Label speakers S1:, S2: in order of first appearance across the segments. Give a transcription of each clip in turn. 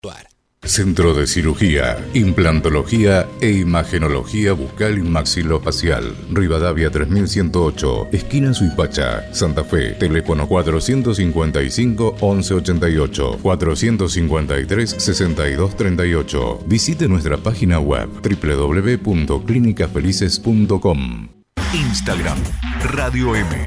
S1: Centro de Cirugía, Implantología e Imagenología Bucal y Maxilofacial. Rivadavia 3108, esquina Suipacha, Santa Fe. Teléfono 455-1188, 453-6238. Visite nuestra página web www.clinicafelices.com.
S2: Instagram, Radio M.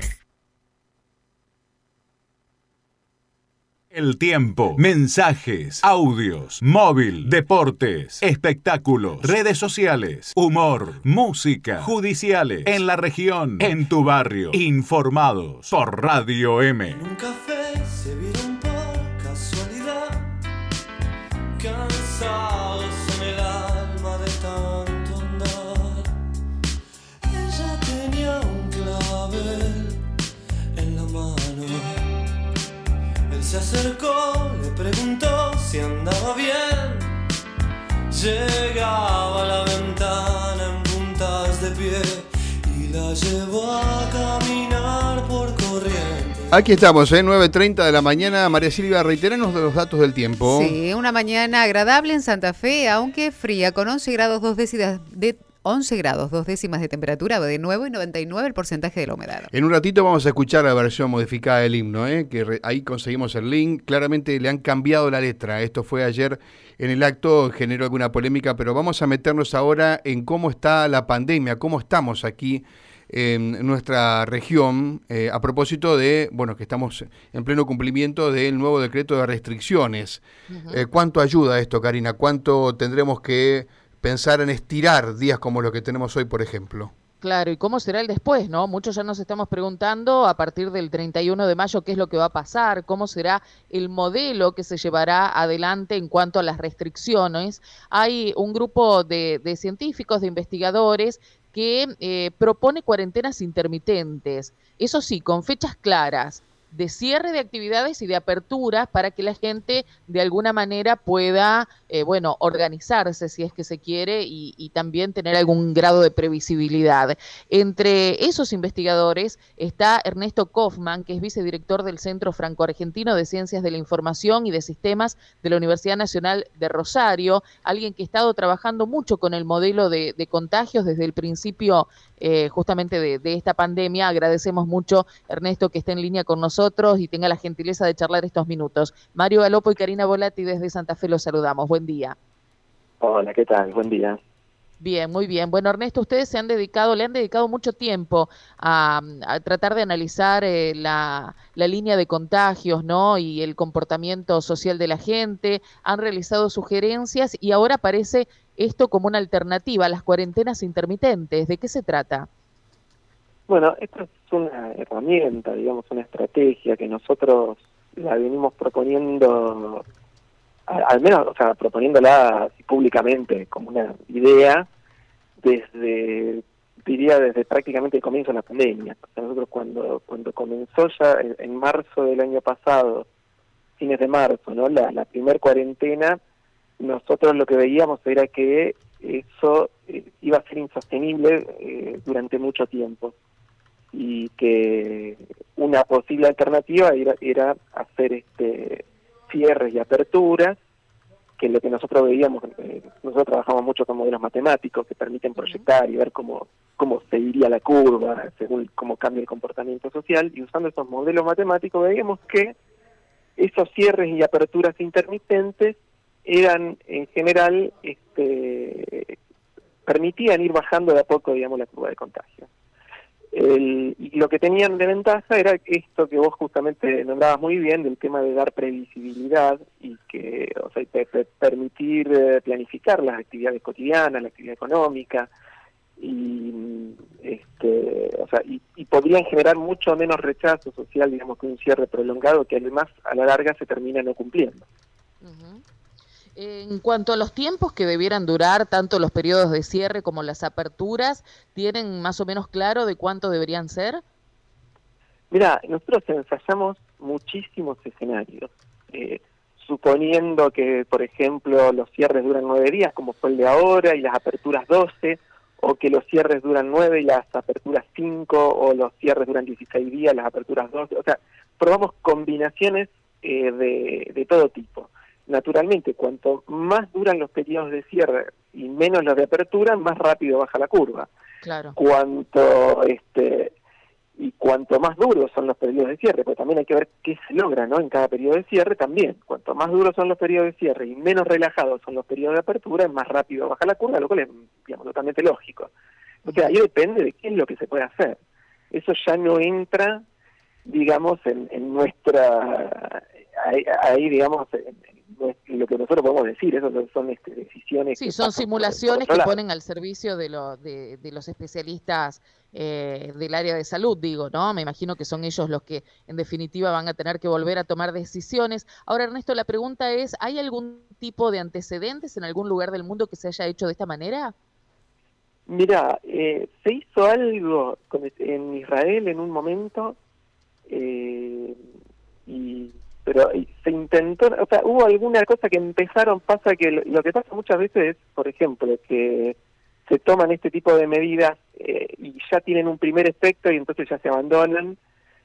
S2: El tiempo, mensajes, audios, móvil, deportes, espectáculos, redes sociales, humor, música, judiciales, en la región, en tu barrio, informados por Radio M.
S3: En un café se vieron por casualidad, cansados en el alma de tanto andar. Ella tenía un clavel en la mano. Se acercó, le preguntó si andaba bien. Llegaba a la ventana en puntas de pie y la llevó a caminar por Corrientes.
S4: Aquí estamos, 9:30 de la mañana. María Silvia, reiteranos de los datos del tiempo.
S5: Sí, una mañana agradable en Santa Fe, aunque fría, con 11 grados 2 décimas de temperatura de nuevo y 99 el porcentaje de la humedad.
S4: En un ratito vamos a escuchar la versión modificada del himno, que ahí conseguimos el link. Claramente le han cambiado la letra. Esto fue ayer en el acto, generó alguna polémica, pero vamos a meternos ahora en cómo está la pandemia, cómo estamos aquí en nuestra región, a propósito de, que estamos en pleno cumplimiento del nuevo decreto de restricciones. Uh-huh. ¿Cuánto ayuda esto, Karina? ¿Cuánto tendremos que pensar en estirar días como los que tenemos hoy, por ejemplo?
S6: Claro, ¿y cómo será el después, no? Muchos ya nos estamos preguntando a partir del 31 de mayo qué es lo que va a pasar, cómo será el modelo que se llevará adelante en cuanto a las restricciones. Hay un grupo de científicos, de investigadores, que propone cuarentenas intermitentes, eso sí, con fechas claras, de cierre de actividades y de aperturas para que la gente de alguna manera pueda, organizarse si es que se quiere y también tener algún grado de previsibilidad. Entre esos investigadores está Ernesto Kaufmann, que es vicedirector del Centro Franco-Argentino de Ciencias de la Información y de Sistemas de la Universidad Nacional de Rosario, alguien que ha estado trabajando mucho con el modelo de contagios desde el principio justamente de esta pandemia. Agradecemos mucho, Ernesto, que esté en línea con nosotros y tenga la gentileza de charlar estos minutos. Mario Galopo y Karina Volati desde Santa Fe los saludamos. Buen día.
S7: Hola, ¿qué tal? Buen día.
S6: Bien, muy bien. Bueno, Ernesto, ustedes le han dedicado mucho tiempo a tratar de analizar la línea de contagios, ¿no? Y el comportamiento social de la gente. Han realizado sugerencias y ahora aparece esto como una alternativa a las cuarentenas intermitentes. ¿De qué se trata?
S7: Bueno, esto es una herramienta, digamos, una estrategia que nosotros la venimos proponiendo, al menos, proponiéndola públicamente como una idea desde prácticamente el comienzo de la pandemia. O sea, nosotros cuando comenzó ya en marzo del año pasado, fines de marzo, ¿no? La primer cuarentena, nosotros lo que veíamos era que eso iba a ser insostenible durante mucho tiempo y que una posible alternativa era hacer cierres y aperturas, que es lo que nosotros veíamos. Nosotros trabajamos mucho con modelos matemáticos que permiten proyectar y ver cómo seguiría la curva según cómo cambia el comportamiento social, y usando esos modelos matemáticos veíamos que esos cierres y aperturas intermitentes eran en general permitían ir bajando de a poco, digamos, la curva de contagio. Y lo que tenían de ventaja era esto que vos justamente nombrabas muy bien, del tema de dar previsibilidad y que, permitir planificar las actividades cotidianas, la actividad económica, y podrían generar mucho menos rechazo social, digamos, que un cierre prolongado, que además a la larga se termina no cumpliendo.
S6: Uh-huh. En cuanto a los tiempos que debieran durar, tanto los periodos de cierre como las aperturas, ¿tienen más o menos claro de cuánto deberían ser?
S7: Mira, nosotros ensayamos muchísimos escenarios, suponiendo que, por ejemplo, los cierres duran 9 días, como fue el de ahora, y las aperturas 12, o que los cierres duran 9 y las aperturas 5, o los cierres duran 16 días, las aperturas 12. O sea, probamos combinaciones de todo tipo. naturalmente, cuanto más duran los periodos de cierre y menos los de apertura, más rápido baja la curva.
S6: Claro.
S7: Y cuanto más duros son los periodos de cierre, pues también hay que ver qué se logra, ¿no? En cada periodo de cierre también. Cuanto más duros son los periodos de cierre y menos relajados son los periodos de apertura, más rápido baja la curva, lo cual es, digamos, totalmente lógico. O sea, ahí depende de qué es lo que se puede hacer. Eso ya no entra, digamos, en nuestra... Ahí digamos, en lo que nosotros podemos decir, eso son decisiones...
S6: Sí, son simulaciones que ponen al servicio de los especialistas del área de salud, digo, ¿no? Me imagino que son ellos los que en definitiva van a tener que volver a tomar decisiones. Ahora, Ernesto, la pregunta es, ¿hay algún tipo de antecedentes en algún lugar del mundo que se haya hecho de esta manera?
S7: Mira, se hizo algo en Israel en un momento, pero se intentó, o sea, hubo alguna cosa que pasa que lo que pasa muchas veces es, por ejemplo, que se toman este tipo de medidas y ya tienen un primer efecto y entonces ya se abandonan,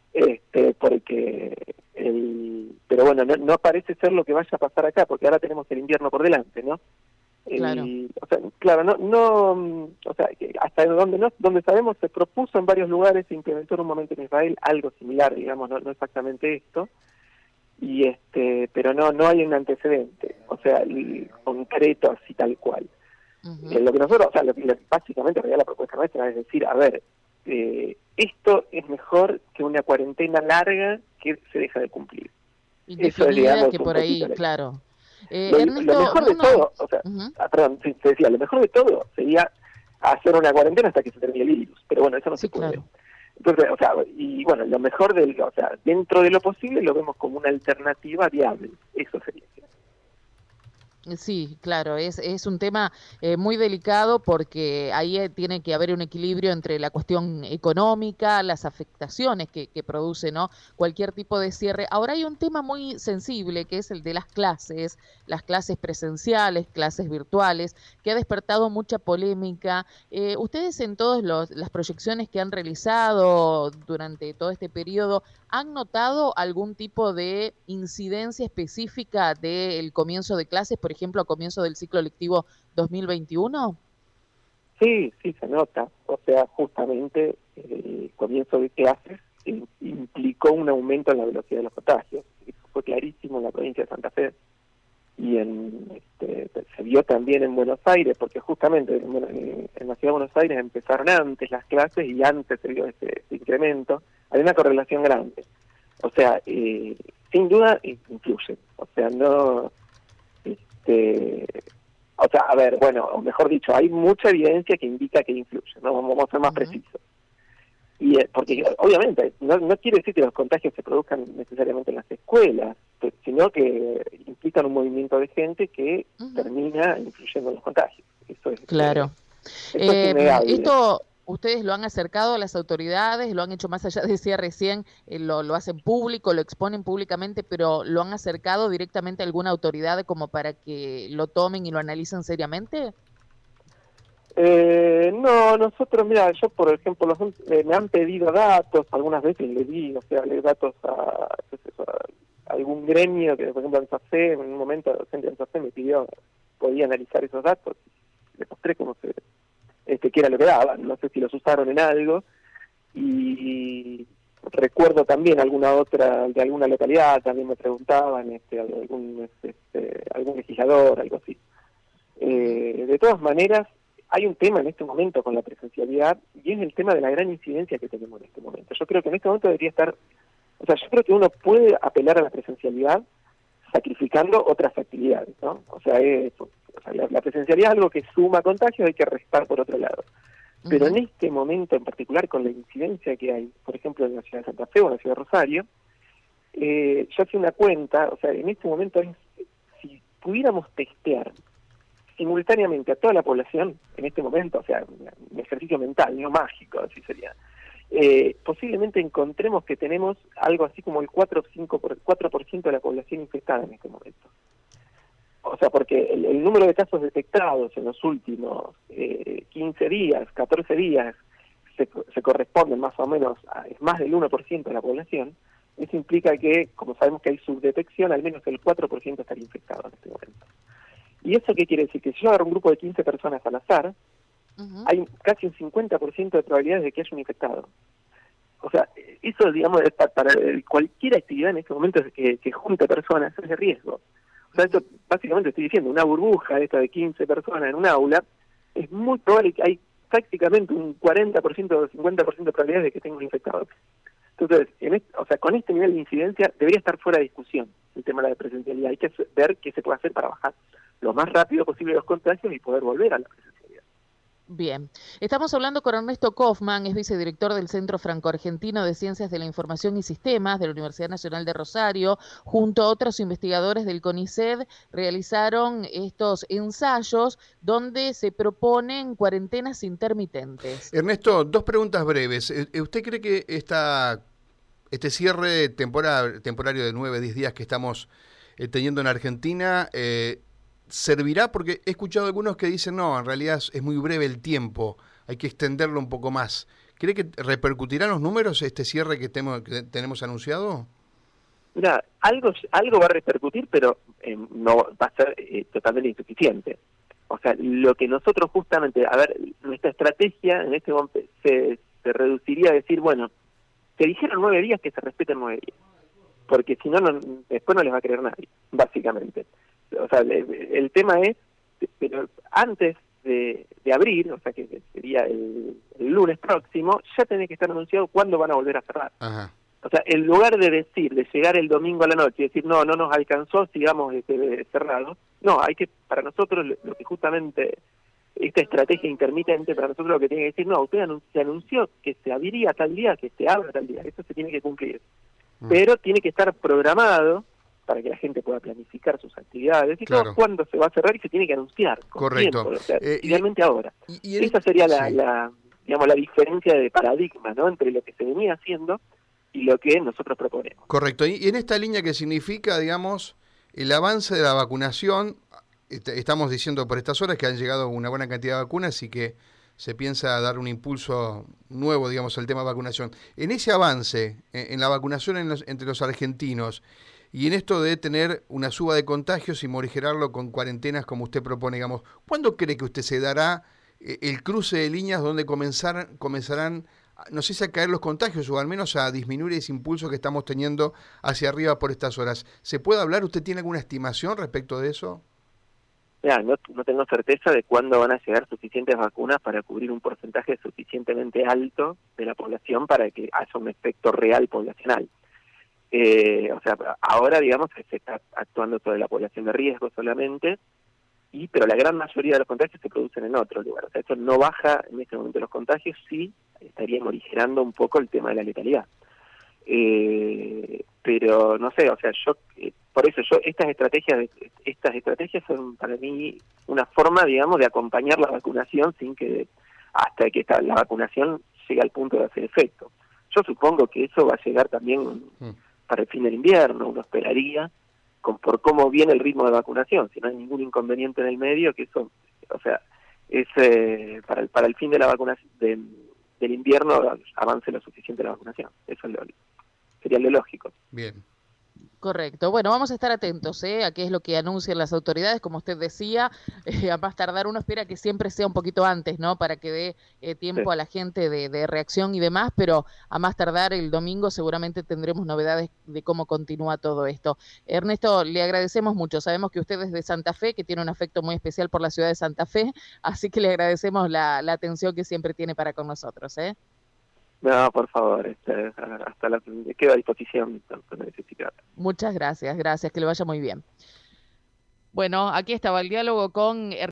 S7: pero bueno, no parece ser lo que vaya a pasar acá, porque ahora tenemos el invierno por delante, ¿no?
S6: Claro.
S7: O sea, claro, o sea, hasta donde sabemos se propuso en varios lugares, se implementó en un momento en Israel algo similar, digamos, no exactamente esto, pero no hay un antecedente, o sea, concreto así tal cual.
S6: Uh-huh.
S7: Lo que nosotros, o sea, básicamente la propuesta nuestra es decir, a ver, esto es mejor que una cuarentena larga que se deja de cumplir.
S6: Indefinida,
S7: eso es, digamos,
S6: que por ahí, claro.
S7: Lo mejor de todo, o sea, perdón, te decía, lo mejor de todo sería hacer una cuarentena hasta que se termine el virus, pero bueno, eso no se puede.
S6: Claro.
S7: Entonces, o sea, y bueno, lo mejor o sea, dentro de lo posible lo vemos como una alternativa viable, eso sería.
S6: Sí, claro, es un tema muy delicado porque ahí tiene que haber un equilibrio entre la cuestión económica, las afectaciones que produce, ¿no?, cualquier tipo de cierre. Ahora hay un tema muy sensible que es el de las clases presenciales, clases virtuales, que ha despertado mucha polémica. Ustedes en todas las proyecciones que han realizado durante todo este periodo, ¿han notado algún tipo de incidencia específica del comienzo de clases, por ejemplo, a comienzo del ciclo lectivo 2021? Sí,
S7: se nota. O sea, justamente el comienzo de clases implicó un aumento en la velocidad de los contagios. Eso fue clarísimo en la provincia de Santa Fe. Y se vio también en Buenos Aires, porque justamente en la ciudad de Buenos Aires empezaron antes las clases y antes se vio ese incremento. Hay una correlación grande. O sea, sin duda influye. O sea, no... o sea, a ver, bueno, o mejor dicho, hay mucha evidencia que indica que influye, ¿no? Vamos a ser más precisos. Y porque obviamente no quiere decir que los contagios se produzcan necesariamente en las escuelas, sino que implican un movimiento de gente que termina influyendo en los contagios. Eso es
S6: claro.
S7: Eso es innegable.
S6: Esto ustedes lo han acercado a las autoridades, lo han hecho más allá, decía recién, lo hacen público, lo exponen públicamente, pero ¿lo han acercado directamente a alguna autoridad como para que lo tomen y lo analicen seriamente?
S7: No, nosotros, mira, yo por ejemplo, me han pedido datos, algunas veces le di, o sea, le datos a algún gremio, que por ejemplo en SACE, en un momento la gente en SACE me pidió, podía analizar esos datos, le mostré cómo que era lo que daban, no sé si los usaron en algo, y recuerdo también alguna otra, de alguna localidad, también me preguntaban, algún legislador, algo así. De todas maneras, hay un tema en este momento con la presencialidad y es el tema de la gran incidencia que tenemos en este momento. Yo creo que en este momento debería estar, o sea, yo creo que uno puede apelar a la presencialidad sacrificando otras actividades, ¿no? O sea, la presencialidad es algo que suma contagios, hay que restar por otro lado. Pero en este momento en particular, con la incidencia que hay, por ejemplo, en la ciudad de Santa Fe o en la ciudad de Rosario, yo hice una cuenta, o sea, en este momento si pudiéramos testear simultáneamente a toda la población en este momento, o sea, un ejercicio mental, no mágico, así sería, posiblemente encontremos que tenemos algo así como el 4% de la población infectada en este momento. O sea, porque el número de casos detectados en los últimos 15 días, 14 días, se corresponden más o menos es más del 1% de la población. Eso implica que, como sabemos que hay subdetección, al menos el 4% estaría infectado en este momento. ¿Y eso qué quiere decir? Que si yo agarro un grupo de 15 personas al azar, hay casi un 50% de probabilidades de que haya un infectado. O sea, eso, digamos, para cualquier actividad en este momento que junte personas es de riesgo. O sea, esto básicamente estoy diciendo, una burbuja esta de 15 personas en un aula, es muy probable que hay prácticamente un 40% o 50% de probabilidades de que tenga un infectado. Entonces, o sea, con este nivel de incidencia debería estar fuera de discusión el tema de la presencialidad. Hay que ver qué se puede hacer para bajar lo más rápido posible los contagios y poder volver a la presencialidad.
S6: Bien, estamos hablando con Ernesto Kaufmann, es vicedirector del Centro Franco-Argentino de Ciencias de la Información y Sistemas de la Universidad Nacional de Rosario. Junto a otros investigadores del CONICET realizaron estos ensayos donde se proponen cuarentenas intermitentes.
S4: Ernesto, 2 preguntas breves. ¿Usted cree que este cierre temporario de 9-10 días que estamos teniendo en Argentina servirá? Porque he escuchado algunos que dicen, no, en realidad es muy breve el tiempo, hay que extenderlo un poco más. ¿Cree que repercutirán los números este cierre que tenemos anunciado?
S7: Mira, algo va a repercutir, pero no va a ser totalmente insuficiente. O sea, lo que nosotros justamente, nuestra estrategia en este momento se reduciría a decir, bueno, te dijeron 9 días, que se respeten 9 días. Porque si no, después no les va a creer nadie, básicamente. O sea, el tema es, pero antes de abrir, o sea, que sería el lunes próximo, ya tiene que estar anunciado cuándo van a volver a cerrar.
S4: Ajá.
S7: O sea, en lugar de llegar el domingo a la noche y decir, no nos alcanzó, sigamos cerrados. No, para nosotros, lo que justamente, esta estrategia intermitente, para nosotros lo que tiene que decir, no, usted se anunció que se abriría tal día, que se abra tal día, eso se tiene que cumplir. Pero tiene que estar programado para que la gente pueda planificar sus actividades y claro, cuándo se va a cerrar y se tiene que anunciar con
S4: correcto
S7: tiempo, o sea, idealmente ahora. Esa sería la diferencia de paradigma, ¿no?, entre lo que se venía haciendo y lo que nosotros proponemos.
S4: Correcto. Y en esta línea, que significa, digamos, el avance de la vacunación, estamos diciendo por estas horas que han llegado una buena cantidad de vacunas y que se piensa dar un impulso nuevo, digamos, al tema de vacunación. En ese avance, en la vacunación entre los argentinos, y en esto de tener una suba de contagios y morigerarlo con cuarentenas como usted propone, digamos, ¿cuándo cree que usted se dará el cruce de líneas donde comenzarán, no sé si a caer los contagios o al menos a disminuir ese impulso que estamos teniendo hacia arriba por estas horas? ¿Se puede hablar? ¿Usted tiene alguna estimación respecto de eso?
S7: Ya, no tengo certeza de cuándo van a llegar suficientes vacunas para cubrir un porcentaje suficientemente alto de la población para que haya un efecto real poblacional. O sea, ahora, digamos, se está actuando sobre la población de riesgo solamente, pero la gran mayoría de los contagios se producen en otro lugar. O sea, esto no baja en este momento los contagios, sí estaría morigerando un poco el tema de la letalidad. Pero no sé, o sea, por eso estas estrategias son para mí una forma, digamos, de acompañar la vacunación hasta que la vacunación llegue al punto de hacer efecto. Yo supongo que eso va a llegar también para el fin del invierno, uno esperaría, por cómo viene el ritmo de vacunación, si no hay ningún inconveniente en el medio, que eso, o sea, es para el fin de la vacunación del invierno avance lo suficiente la vacunación. Eso sería lo lógico.
S4: Bien.
S6: Correcto. Bueno, vamos a estar atentos a qué es lo que anuncian las autoridades, como usted decía, a más tardar uno espera que siempre sea un poquito antes, ¿no?, para que dé tiempo a la gente de reacción y demás, pero a más tardar el domingo seguramente tendremos novedades de cómo continúa todo esto. Ernesto, le agradecemos mucho, sabemos que usted es de Santa Fe, que tiene un afecto muy especial por la ciudad de Santa Fe, así que le agradecemos la atención que siempre tiene para con nosotros,
S7: No, por favor, quedo a disposición cuando necesitar.
S6: Muchas gracias, que le vaya muy bien. Bueno, aquí estaba el diálogo con